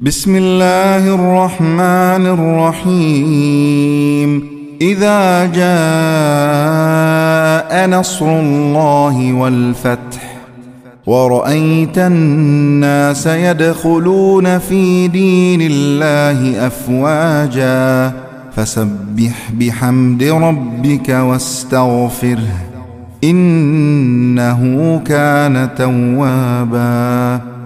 بسم الله الرحمن الرحيم. إذا جاء نصر الله والفتح ورأيت الناس يدخلون في دين الله أفواجا فسبح بحمد ربك واستغفره إنه كان توابا.